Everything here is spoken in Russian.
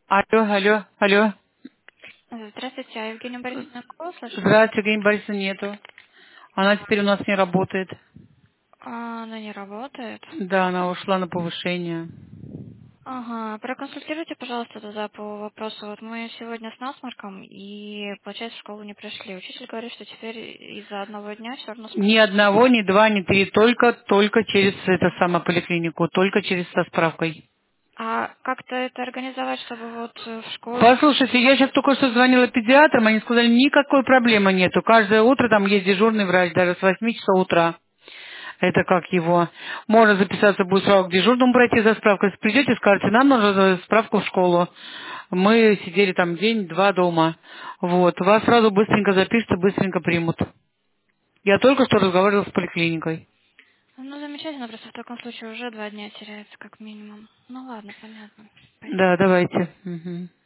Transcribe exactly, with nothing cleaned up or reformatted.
Алло, алло, алло. Здравствуйте, а Евгения Борисовна Кукова слышит? Здравствуйте, Евгения Борисовна нету. Она теперь у нас не работает. А, она не работает. Да, она ушла на повышение. Ага, проконсультируйте, пожалуйста, тогда по вопросу. Вот мы сегодня с насморком и, получается, в школу не пришли. Учитель говорит, что теперь из-за одного дня все равно Ни справка. одного, ни два, ни три, только, только через это самое поликлинику, только через со справкой. А как-то это организовать, чтобы вот э, в школе... Послушайте, я сейчас только что звонила педиатрам, они сказали, никакой проблемы нету. Каждое утро там есть дежурный врач, даже с восьми часов утра. Это как его. Можно записаться будет сразу к дежурному пройти за справкой. Если придете, скажете, нам нужно справку в школу. Мы сидели там день-два дома. Вот. Вас сразу быстренько запишут, быстренько примут. Я только что разговаривала с поликлиникой. Ну, замечательно, просто в таком случае уже два дня теряется, как минимум. Ну, ладно, понятно. Спасибо. Да, давайте. Мгм.